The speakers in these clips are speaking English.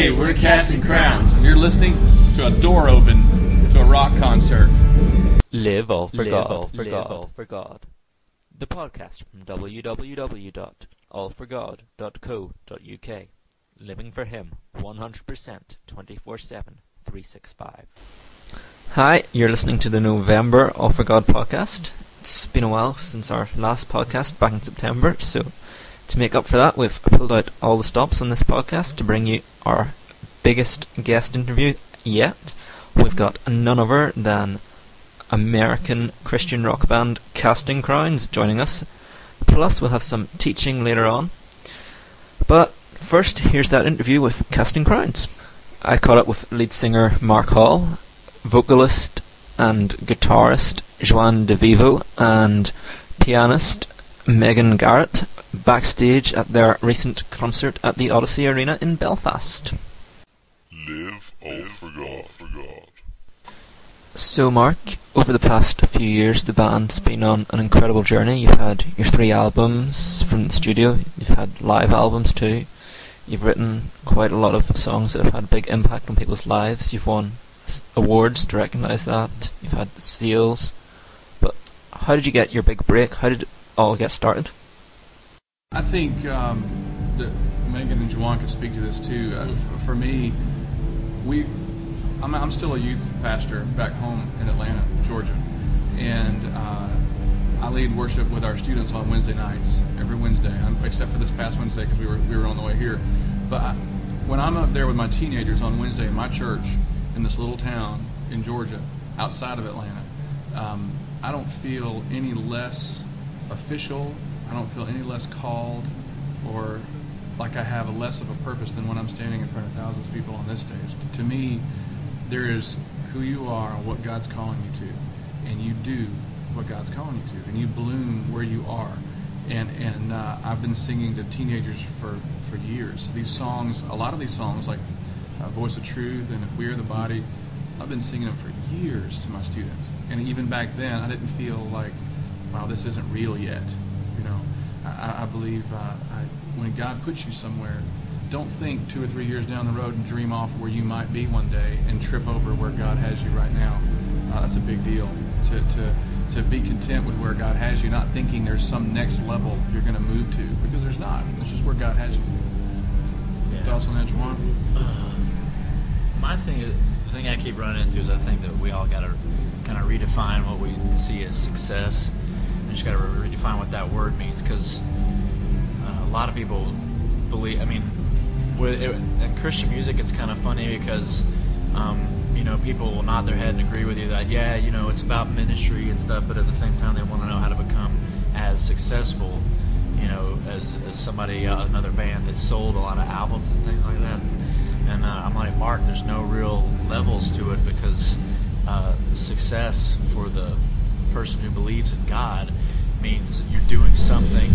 Hey, we're Casting Crowns, and you're listening to a door open to a rock concert. Live All For God. The podcast from www.allforgod.co.uk. Living for Him 100% 24/7 365. Hi, you're listening to the November All For God podcast. It's been a while since our last podcast back in September, so to make up for that, we've pulled out all the stops on this podcast to bring you our biggest guest interview yet. We've got none other than American Christian rock band Casting Crowns joining us. Plus, we'll have some teaching later on. But first, here's that interview with Casting Crowns. I caught up with lead singer Mark Hall, vocalist and guitarist Joan DeVivo, and pianist Megan Garrett backstage at their recent concert at the Odyssey Arena in Belfast. Live all for God. So Mark, over the past few years the band's been on an incredible journey. You've had your 3 albums from the studio, you've had live albums too, you've written quite a lot of songs that have had a big impact on people's lives, you've won awards to recognise that, you've had seals. But how did you get your big break? How did it all get started? I think that Megan and Juwan could speak to this too. For me, I'm still a youth pastor back home in Atlanta, Georgia, and I lead worship with our students on Wednesday nights, every Wednesday, except for this past Wednesday because we were on the way here. But when I'm up there with my teenagers on Wednesday in my church in this little town in Georgia, outside of Atlanta, I don't feel any less official. I don't feel any less called or like I have less of a purpose than when I'm standing in front of thousands of people on this stage. To me, there is who you are and what God's calling you to, and you do what God's calling you to, and you bloom where you are. And I've been singing to teenagers for years. These songs, a lot of these songs, like Voice of Truth and If We Are the Body, I've been singing them for years to my students. And even back then, I didn't feel like, wow, this isn't real yet. You know, I believe when God puts you somewhere, don't think 2 or 3 years down the road and dream off where you might be one day and trip over where God has you right now. That's a big deal. To be content with where God has you, not thinking there's some next level you're going to move to, because there's not. It's just where God has you. Yeah. Thoughts on that, Juwan? My thing is, the thing I keep running into is I think that we all got to kind of redefine what we see as success. We just got to redefine what that word means, because a lot of people believe. I mean, in Christian music, it's kind of funny because people will nod their head and agree with you that it's about ministry and stuff, but at the same time they want to know how to become as successful, as somebody, another band that sold a lot of albums and things like that. And I'm like, Mark, there's no real levels to it, because success for the person who believes in God means you're doing something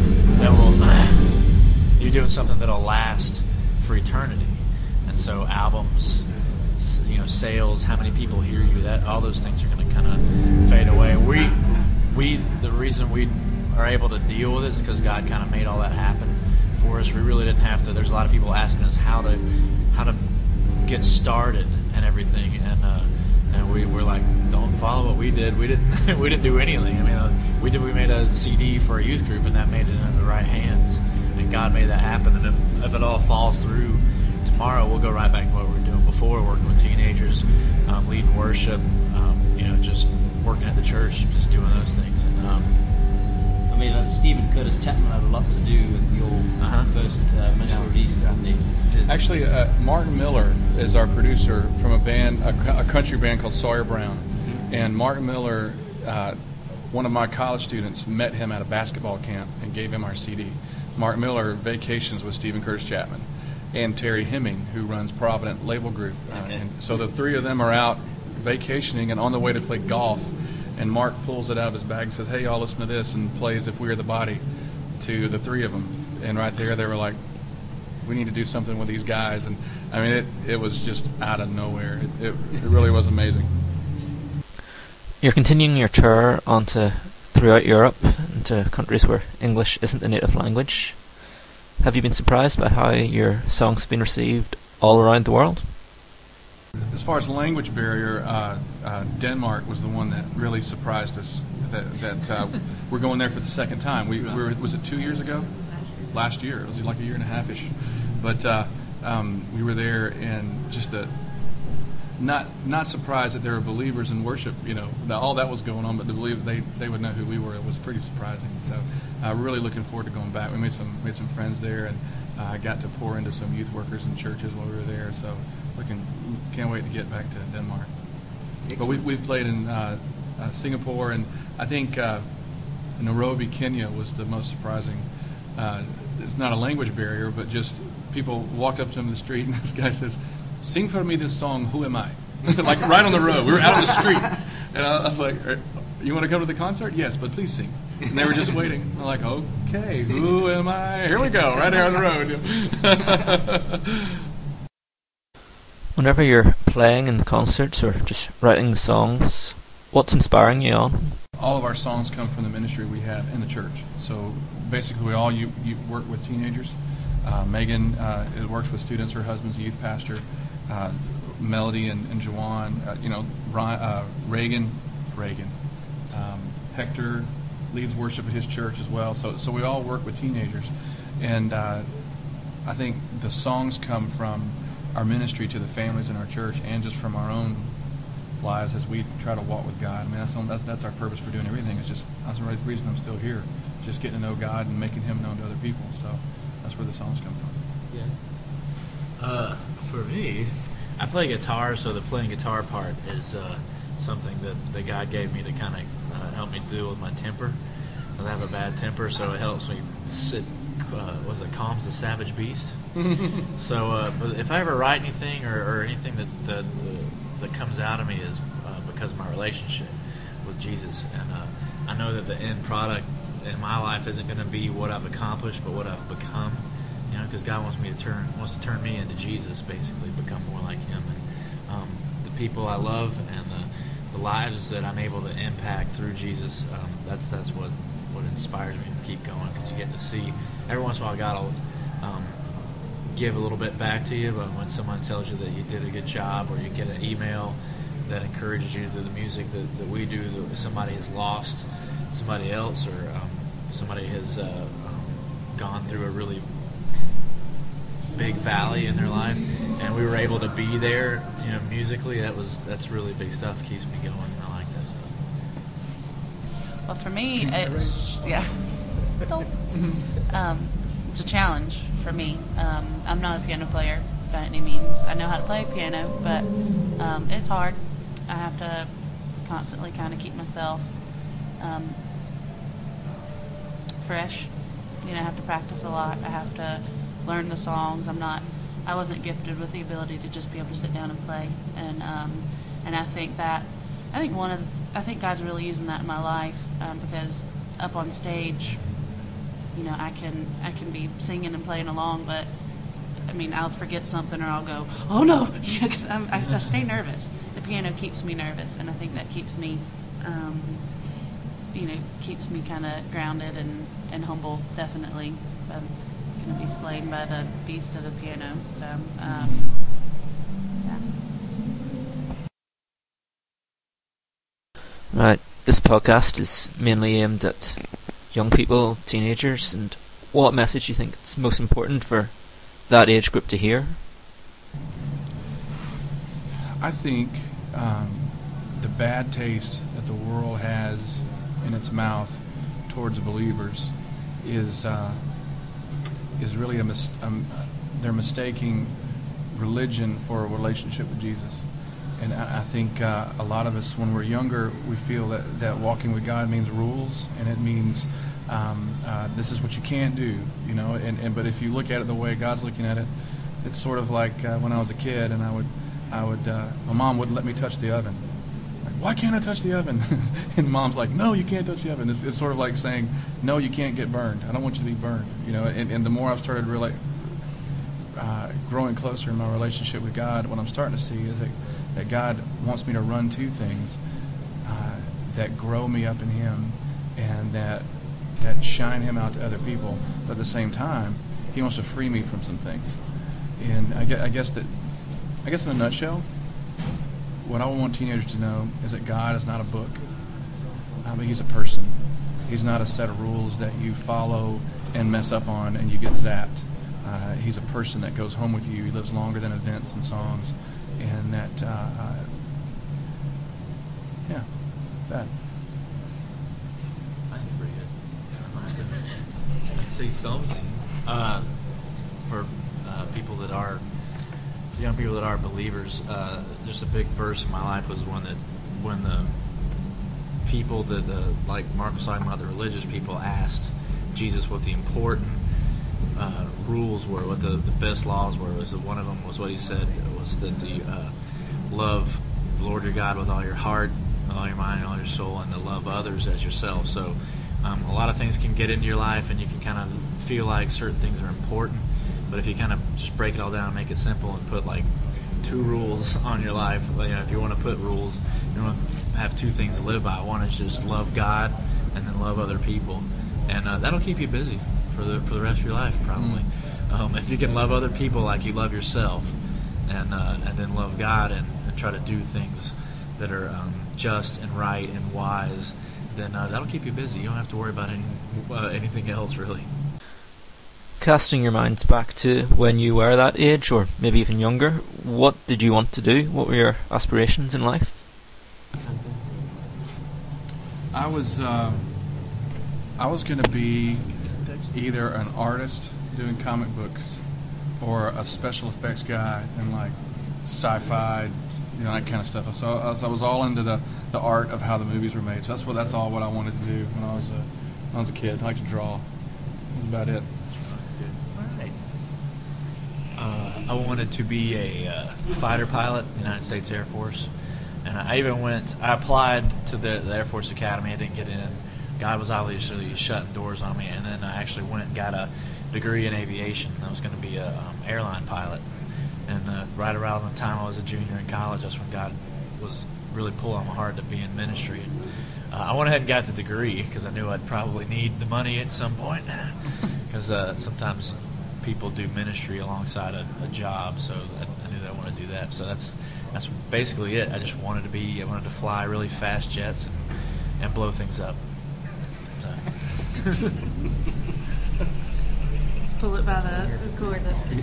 that'll last for eternity. And so albums, sales, how many people hear you, that all those things are going to kind of fade away. The reason we are able to deal with it is because God kind of made all that happen for us. We really didn't have to. There's a lot of people asking us how to get started and everything, and we're like, don't follow what we did. We didn't do anything. I mean, we made a CD for a youth group, and that made it into the right hands, and God made that happen. And if it all falls through tomorrow, we'll go right back to what we were doing before, working with teenagers, leading worship, just working at the church, just doing those things. And Stephen Curtis Chapman had a lot to do with your first initial releases, didn't he? Actually, Martin Miller is our producer from a country band called Sawyer Brown. And Martin Miller, one of my college students, met him at a basketball camp and gave him our CD. Martin Miller vacations with Stephen Curtis Chapman and Terry Hemming, who runs Provident Label Group. And so the 3 of them are out vacationing and on the way to play golf. And Mark pulls it out of his bag and says, "Hey, y'all, listen to this," and plays If We Are the Body to the 3 of them. And right there, they were like, we need to do something with these guys. And I mean, it was just out of nowhere. It really was amazing. You're continuing your tour throughout Europe, into countries where English isn't the native language. Have you been surprised by how your songs have been received all around the world? As far as language barrier, Denmark was the one that really surprised us. That we're going there for the second time. We were, was it 2 years ago? Last year. It was like a year and a half-ish. But we were there, and just not surprised that there were believers in worship. All that was going on, but to believe they would know who we were, it was pretty surprising. So we're really looking forward to going back. We made some friends there, and got to pour into some youth workers and churches while we were there. So can't wait to get back to Denmark. But we've played in Singapore, and I think Nairobi, Kenya was the most surprising. It's not a language barrier, but just people walked up to him in the street, and this guy says, "Sing for me this song, Who Am I?" Like right on the road. We were out on the street. And I was like, "You want to come to the concert?" "Yes, but please sing." And they were just waiting. I'm like, "Okay, who am I?" Here we go, right there on the road. Whenever you're playing in concerts or just writing the songs, what's inspiring you on? All of our songs come from the ministry we have in the church. So basically, we all you work with teenagers. Megan works with students. Her husband's a youth pastor. Melody and Juwan. Reagan. Hector leads worship at his church as well. So we all work with teenagers, and I think the songs come from our ministry to the families in our church, and just from our own lives as we try to walk with God. I mean, that's our purpose for doing everything. It's just that's the reason I'm still here, just getting to know God and making Him known to other people. So that's where the songs come from. Yeah. For me, I play guitar, so the playing guitar part is something that God gave me to kind of help me deal with my temper. I have a bad temper, so it helps me calms the savage beast. So, but if I ever write anything or anything that comes out of me is because of my relationship with Jesus, and I know that the end product in my life isn't going to be what I've accomplished, but what I've become. Because God wants to turn me into Jesus, basically, become more like Him, and the people I love and the lives that I'm able to impact through Jesus. That's what inspires me to keep going, because you get to see every once in a while God will give a little bit back to you, but when someone tells you that you did a good job, or you get an email that encourages you through the music that we do, that somebody has lost somebody else, or somebody has gone through a really big valley in their life, and we were able to be there, musically, that's really big stuff. Keeps me going. I like that stuff. Well, for me, it's a challenge for me. I'm not a piano player by any means. I know how to play piano, but it's hard. I have to constantly kind of keep myself fresh. I have to practice a lot. I have to learn the songs. I wasn't gifted with the ability to just be able to sit down and play, and I think God's really using that in my life, because up on stage, I can be singing and playing along, but I'll forget something, or I'll go, "Oh no," because I stay nervous. The piano keeps me nervous, and I think that keeps me kind of grounded and humble, definitely. To be slain by the beast of the piano. So, yeah. Right. This podcast is mainly aimed at young people, teenagers, and what message do you think is most important for that age group to hear? I think the bad taste that the world has in its mouth towards believers is really they're mistaking religion for a relationship with Jesus. And I think a lot of us, when we're younger, we feel that walking with God means rules, and it means this is what you can't do, but if you look at it the way God's looking at it, it's sort of like when I was a kid, and my mom wouldn't let me touch the oven. Like, why can't I touch the oven? And Mom's like, no, you can't touch the oven. It's sort of like saying, no, you can't get burned. I don't want you to be burned. And the more I've started really growing closer in my relationship with God, what I'm starting to see is that God wants me to run to things that grow me up in Him, and that shine Him out to other people. But at the same time, He wants to free me from some things. And I guess in a nutshell, what I want teenagers to know is that God is not a book. He's a person. He's not a set of rules that you follow and mess up on and you get zapped. He's a person that goes home with you. He lives longer than events and songs. And that, that. I think pretty good. I'd say something. For people that are, young people that are believers, just a big verse in my life was when the people that like Mark was talking about, the religious people asked Jesus what the important rules were, what the best laws were. Was that one of them was what he said was that the love the Lord your God with all your heart, with all your mind, and all your soul, and to love others as yourself. So a lot of things can get into your life, and you can kind of feel like certain things are important. But if you kind of just break it all down, make it simple, and put like 2 rules on your life, if you want to put rules, you want to have 2 things to live by. One is just love God, and then love other people, and that'll keep you busy for the rest of your life, probably. If you can love other people like you love yourself, and then love God and try to do things that are just and right and wise, then that'll keep you busy. You don't have to worry about anything else, really. Casting your minds back to when you were that age, or maybe even younger, what did you want to do? What were your aspirations in life? I was going to be either an artist doing comic books or a special effects guy in like sci-fi, that kind of stuff. So I was all into the art of how the movies were made. So that's all what I wanted to do when I was a kid. I liked to draw. That's about it. I wanted to be a fighter pilot in the United States Air Force. And I applied to the Air Force Academy. I didn't get in. God was obviously shutting doors on me. And then I actually went and got a degree in aviation. I was going to be an airline pilot. And right around the time I was a junior in college, that's when God was really pulling my heart to be in ministry. I went ahead and got the degree because I knew I'd probably need the money at some point. Because sometimes people do ministry alongside a job, so I knew that I wanted to do that. So that's basically it. I wanted to fly really fast jets and blow things up. So. Let's pull it by the cord.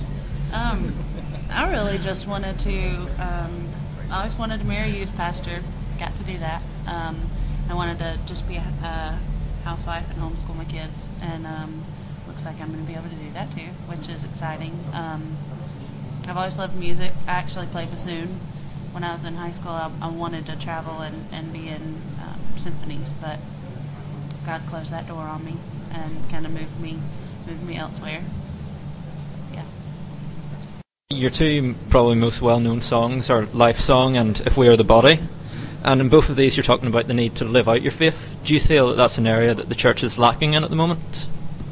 I really just wanted to. I always wanted to marry a youth pastor. Got to do that. I wanted to just be a housewife and homeschool my kids, and looks like I'm going to be able to do that too, which is exciting. I've always loved music. I actually played bassoon when I was in high school. I wanted to travel and be in symphonies, but God closed that door on me and kind of moved me elsewhere. Yeah. Your 2 probably most well-known songs are Life Song and If We Are the Body. And in both of these you're talking about the need to live out your faith. Do you feel that that's an area that the church is lacking in at the moment?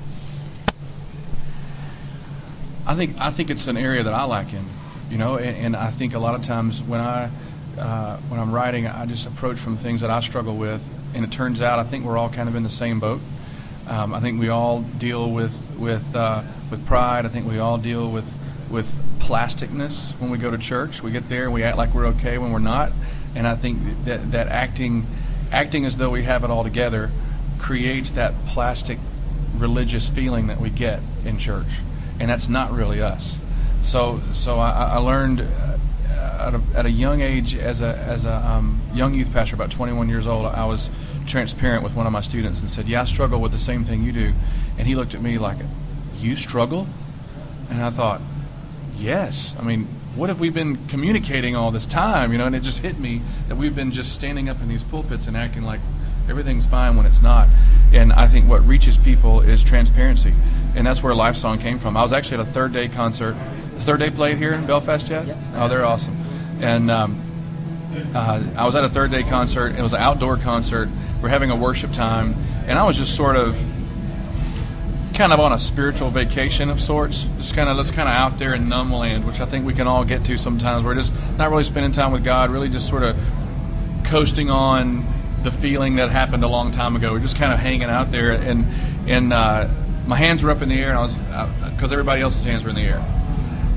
I think it's an area that I lack in, and I think a lot of times when I'm writing, I just approach from things that I struggle with, and it turns out I think we're all kind of in the same boat. I think we all deal with pride. I think we all deal with plasticness when we go to church. We get there and we act like we're okay when we're not, and I think that acting as though we have it all together creates that plastic religious feeling that we get in church. And that's not really us. So I learned at a young age, as a young youth pastor, about 21 years old, I was transparent with one of my students and said, "Yeah, I struggle with the same thing you do." And he looked at me like, "You struggle?" And I thought, yes. I mean, what have we been communicating all this time? And it just hit me that we've been just standing up in these pulpits and acting like everything's fine when it's not. And I think what reaches people is transparency. And that's where Life Song came from. I was actually at a Third Day concert. Is Third Day played here in Belfast yet? Yeah. Oh, they're awesome. And I was at a Third Day concert. It was an outdoor concert. We're having a worship time. And I was just sort of on a spiritual vacation of sorts. Just kind of out there in numb land, which I think we can all get to sometimes. We're just not really spending time with God, really just sort of coasting on the feeling that happened a long time ago. We're just kind of hanging out there, and my hands were up in the air, and I was because everybody else's hands were in the air,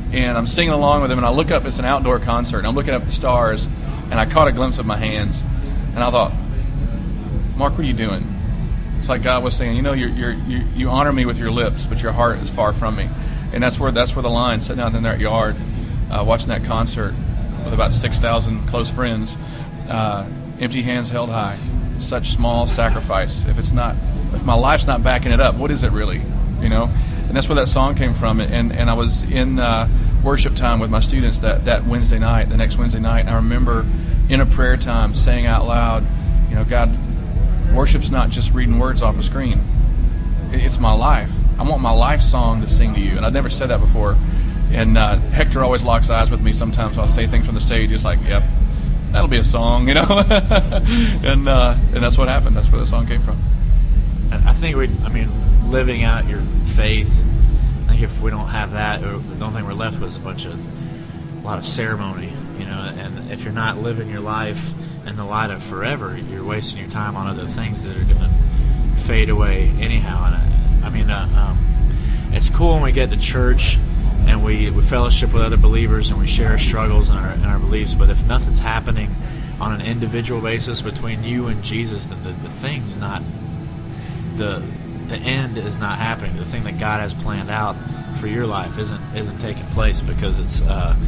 and I'm singing along with them, and I look up. It's an outdoor concert, and I'm looking up at the stars, and I caught a glimpse of my hands, and I thought, Mark, what are you doing? It's like God was saying, you honor me with your lips, but your heart is far from me. And that's where the line, sitting out in their yard, watching that concert with about 6,000 close friends, empty hands held high. Such small sacrifice. If my life's not backing it up, what is it really? And that's where that song came from. And I was in worship time with my students that Wednesday night, the next Wednesday night, and I remember in a prayer time saying out loud, God, worship's not just reading words off a screen. It's my life. I want my life song to sing to you. And I'd never said that before. And Hector always locks eyes with me sometimes. I'll say things from the stage. It's like, yep, that'll be a song, and that's what happened. That's where the song came from. I think living out your faith, I think if we don't have that, the only thing we're left with is a lot of ceremony, and if you're not living your life in the light of forever, you're wasting your time on other things that are going to fade away anyhow. And it's cool when we get to church and we fellowship with other believers and we share our struggles and our beliefs, but if nothing's happening on an individual basis between you and Jesus, then the thing's not, the end is not happening. The thing that God has planned out for your life isn't taking place, because it's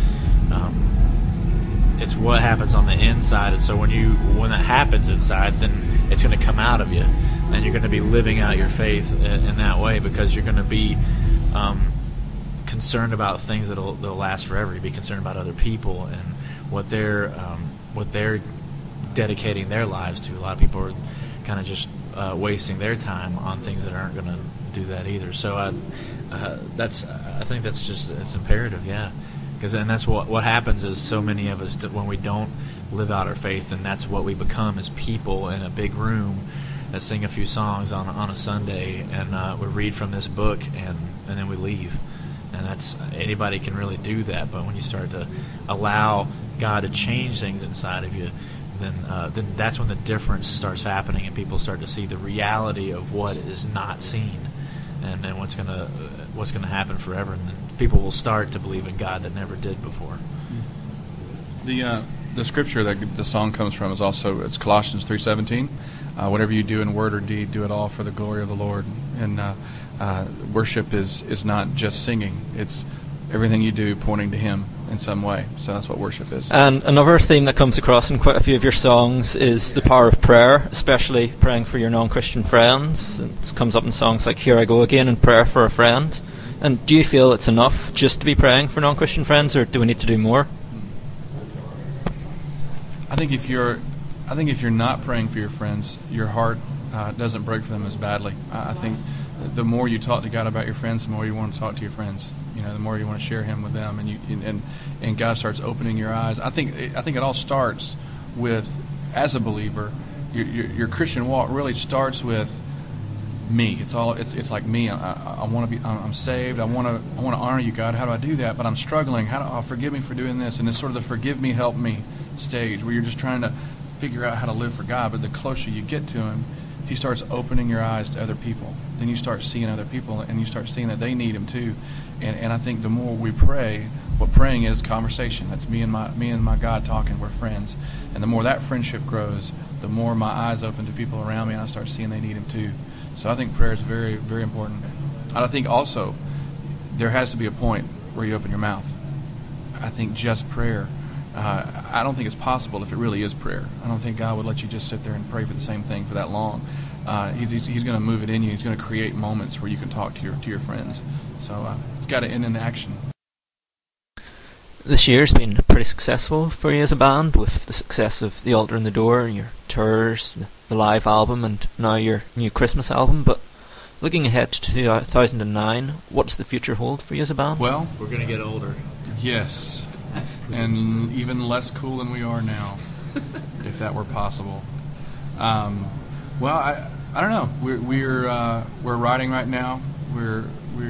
what happens on the inside. And so when that happens inside, then it's going to come out of you, and you're going to be living out your faith in that way, because you're going to be concerned about things that'll last forever. You be concerned about other people and what they're dedicating their lives to. A lot of people are kind of just wasting their time on things that aren't going to do that either. So I think that's just, it's imperative, yeah. And that's what happens is, so many of us, when we don't live out our faith, and that's what we become, as people in a big room that sing a few songs on a Sunday, and we read from this book, and then we leave. And that's, anybody can really do that, but when you start to allow God to change things inside of you, then that's when the difference starts happening, and people start to see the reality of what is not seen, and what's gonna happen forever, and then people will start to believe in God that never did before. The scripture that the song comes from is also, it's Colossians 3:17. Whatever you do in word or deed, do it all for the glory of the Lord. And worship is not just singing; it's everything you do pointing to Him in some way. So that's what worship is. And another theme that comes across in quite a few of your songs is the power of prayer, especially praying for your non-Christian friends. It comes up in songs like "Here I Go Again" and "Prayer for a Friend." And do you feel it's enough just to be praying for non-Christian friends, or do we need to do more? I think if you're not praying for your friends, your heart doesn't break for them as badly. I think the more you talk to God about your friends, the more you want to talk to your friends. The more you want to share Him with them, and God starts opening your eyes. I think it all starts with, as a believer, your Christian walk really starts with me. It's like me. I want to be. I'm saved. I want to honor you, God. How do I do that? But I'm struggling. Forgive me for doing this? And it's sort of the forgive me, help me stage where you're just trying to figure out how to live for God. But the closer you get to Him, He starts opening your eyes to other people. Then you start seeing other people, and you start seeing that they need Him too. And I think the more we pray, what praying is conversation. That's me and my God talking. We're friends. And the more that friendship grows, the more my eyes open to people around me, and I start seeing they need Him too. So I think prayer is very, very important. And I think also there has to be a point where you open your mouth. I think just prayer, I don't think it's possible if it really is prayer. I don't think God would let you just sit there and pray for the same thing for that long. He's going to move it in you. He's going to create moments where you can talk to your friends. So it's got to end in action. This year's been pretty successful for you as a band, with the success of The Altar and the Door, and your tours, the live album, and now your new Christmas album. But looking ahead to 2009, what does the future hold for you as a band? Well, we're going to get older. Yes, and even less cool than we are now, if that were possible. Well, I don't know. We're writing right now. We're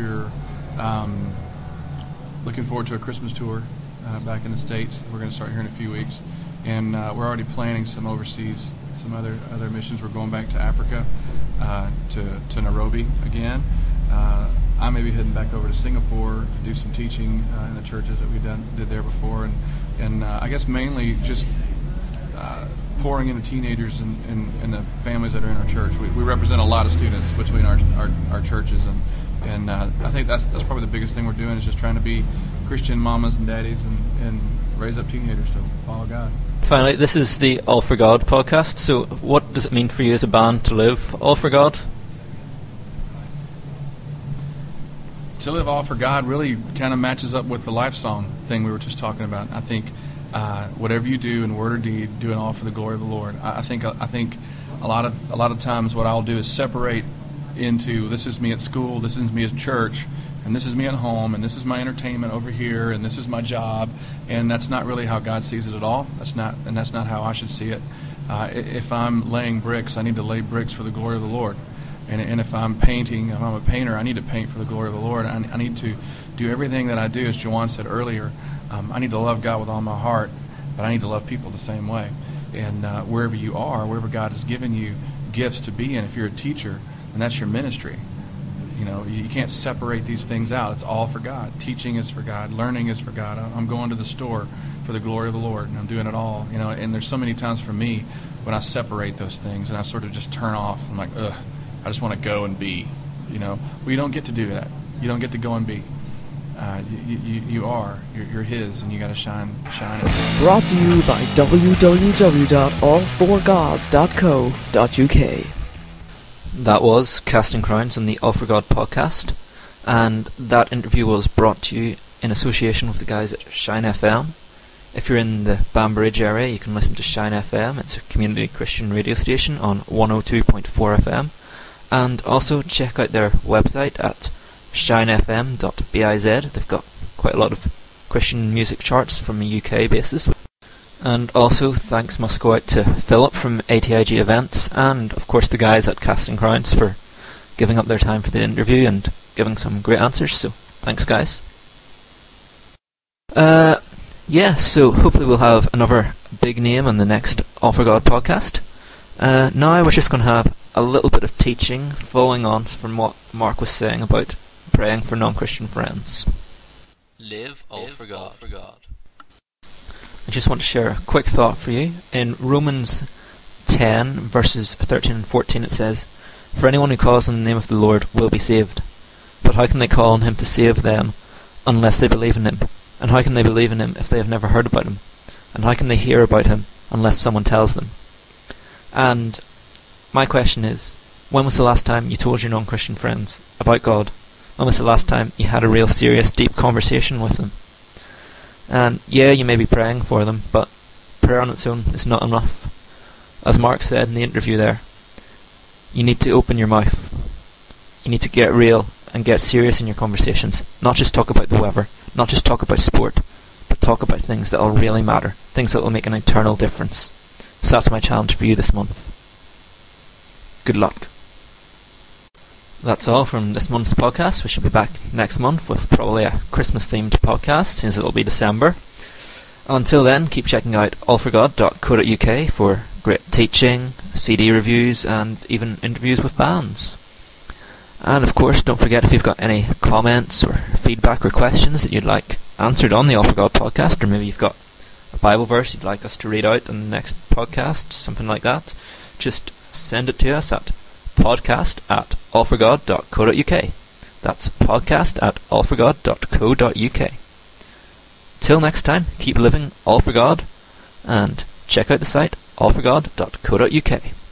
looking forward to a Christmas tour back in the States. We're going to start here in a few weeks, and we're already planning some overseas, some other missions. We're going back to Africa, to Nairobi again. I may be heading back over to Singapore to do some teaching in the churches that we did there before, and I guess mainly just pouring into teenagers and the families that are in our church. We represent a lot of students between our churches, and I think that's probably the biggest thing we're doing is just trying to be Christian mamas and daddies and raise up teenagers to follow God. Finally, this is the All for God podcast. So what does it mean for you as a band to live all for God? To live all for God really kind of matches up with the life song thing we were just talking about. I think whatever you do in word or deed, do it all for the glory of the Lord. I think a lot of times what I'll do is separate into this is me at school, this is me at church, and this is me at home, and this is my entertainment over here, and this is my job, and that's not really how God sees it at all. That's not how I should see it. If I'm laying bricks, I need to lay bricks for the glory of the Lord. And if I'm painting, if I'm a painter, I need to paint for the glory of the Lord. I need to do everything that I do, as Jawan said earlier. I need to love God with all my heart, but I need to love people the same way. And wherever you are, wherever God has given you gifts to be in, if you're a teacher, then that's your ministry. You know, you can't separate these things out. It's all for God. Teaching is for God. Learning is for God. I'm going to the store for the glory of the Lord, and I'm doing it all. You know, and there's so many times for me when I separate those things and I sort of just turn off. I'm like, ugh, I just want to go and be. You know, well, you don't get to do that. You don't get to go and be. You're His, and you got to shine it. Brought to you by www.allforgod.co.uk. That was Casting Crowns on the All for God podcast, and that interview was brought to you in association with the guys at Shine FM. If you're in the Banbridge area, you can listen to Shine FM. It's a community Christian radio station on 102.4 FM, and also check out their website at shinefm.biz. They've got quite a lot of Christian music charts from a UK basis. And also thanks must go out to Philip from ATIG Events, and of course the guys at Casting Crowns for giving up their time for the interview and giving some great answers, so thanks guys. So hopefully we'll have another big name on the next All for God podcast. Now we're just going to have a little bit of teaching following on from what Mark was saying about praying for non-Christian friends. Live all for God. I just want to share a quick thought for you. In Romans 10 verses 13 and 14 it says, "For anyone who calls on the name of the Lord will be saved. But how can they call on Him to save them unless they believe in Him? And how can they believe in Him if they have never heard about Him? And how can they hear about Him unless someone tells them?" And my question is, when was the last time you told your non-Christian friends about God? When was the last time you had a real serious, deep conversation with them? And yeah, you may be praying for them, but prayer on its own is not enough. As Mark said in the interview there, you need to open your mouth. You need to get real and get serious in your conversations. Not just talk about the weather, not just talk about sport, but talk about things that will really matter, things that will make an eternal difference. So that's my challenge for you this month. Good luck. That's all from this month's podcast. We should be back next month with probably a Christmas-themed podcast, since it'll be December. Until then, keep checking out allforgod.co.uk for great teaching, CD reviews, and even interviews with bands. And of course, don't forget, if you've got any comments or feedback or questions that you'd like answered on the All for God podcast, or maybe you've got a Bible verse you'd like us to read out on the next podcast, something like that, just send it to us at podcast@allforgod.co.uk. That's podcast@allforgod.co.uk. Till next time, keep living all for God, and check out the site allforgod.co.uk.